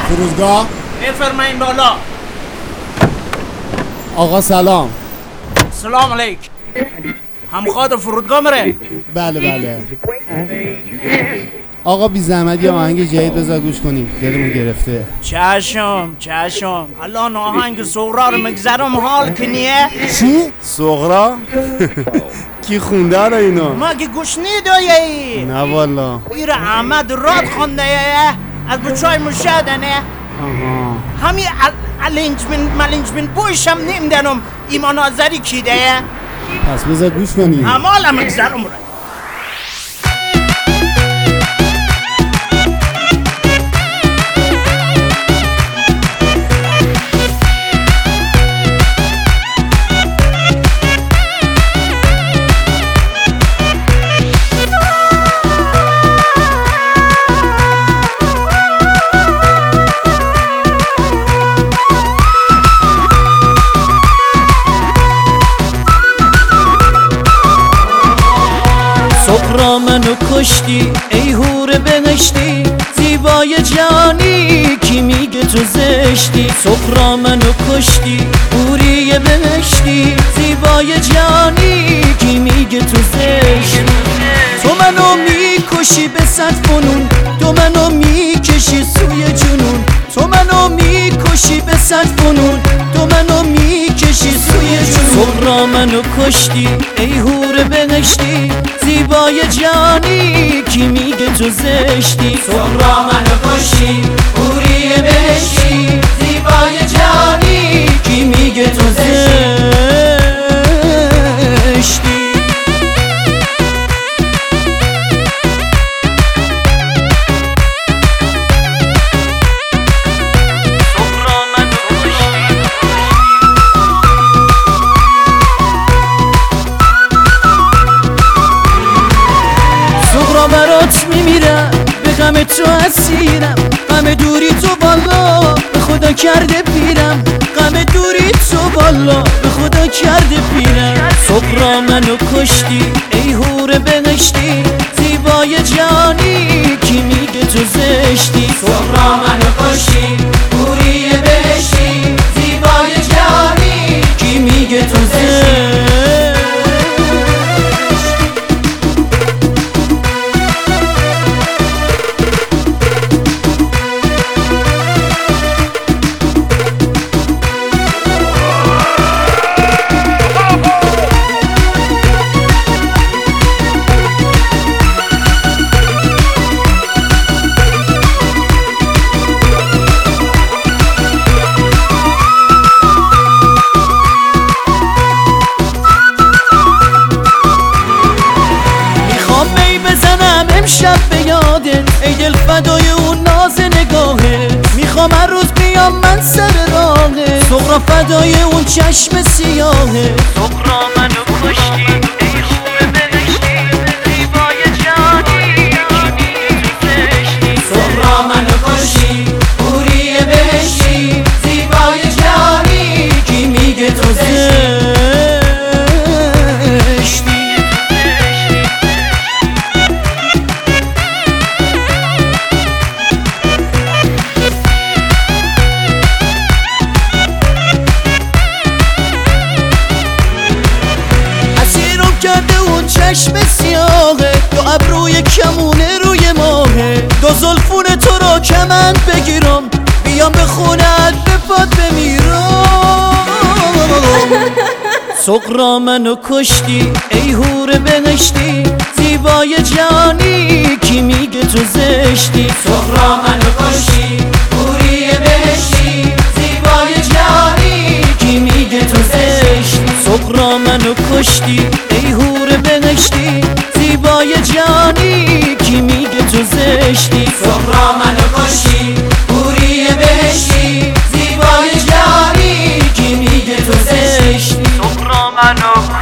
فرودگاه. بفرمایین بالا. آقا سلام. سلام علیک. همخواد فرودگاه مره؟ بله بله. آقا بی زحمت یه آهنگ جدید بذار گوش کنیم، دلمون گرفته. چشم الان آهنگ سغرا رو مگذرم حال کنیه. چی؟ سغرا؟ کی خونده رو اینو؟ مگه گوش نیدایی؟ نه والا. ایر احمد راد خونده از بچای مشهدنه. همین ملنج من بویشم نمیدنم ایمان آذری کیده. پس بذار گوش کنیم. همالا مگذرم رو. سغرا منو کشتی ای هور بهشتی، زیبای جانی کی میگه تو زشتی. سغرا منو کشتی هوری بهشتی، زیبای جانی کی میگه تو زشتی. تو منو میکشی به صد فنون، تو منو میکشی سوی جنون. تو منو میکشی به صد فنون، تو منو میکشی سوی جنون. سغرا منو کشتی ای هور بهشتی، زیبای جانی کی میگه تو زشتی. سغرا منو کشتی حوری بهشتی، زیبای جانی کی میگه تو زشتی. برات میمیرم، به غم تو اسیرم، غم دوری تو بالا به خدا کرده پیرم. غم دوری تو بالا به خدا کرده پیرم. سغرا منو کشتی ای هور بهشتی، زیبای جانی کی میگه تو زشتی. سغرا منو کشتی حوری بهشتی، زیبای جانی کی میگه تو زشتی. امشب به یادت ای دل فدای اون ناز نگاهه. میخوام هر روز بیام من سر راهه، سغرا فدای اون چشم سیاهه. سغرا منو کشتی ای هور بهشتی، زیبای جانی کی میگه تو زشتی. سغرا منو کشتی حوری بهشتی، زیبای جانی کی میگه تو زشتی. چشم سیاهه، دو ابروی کمونه روی ماهه. دو زلفون تو را کمند بگیرم، بیام به خونت به پات بمیرم. سغرا منو کشتی ای هور بهشتی، زیبای جانی کی میگه تو زشتی. سغرا منو کشتی حوری بهشتی، زیبای جانی کی میگه تو زشتی. سغرا منو کشتی ای هور بهشتی، زیبای جانی کی میگه تو زشتی. سغرا منو کشتی حوری بهشتی، زیبای جانی کی میگه تو زشتی. سغرا منو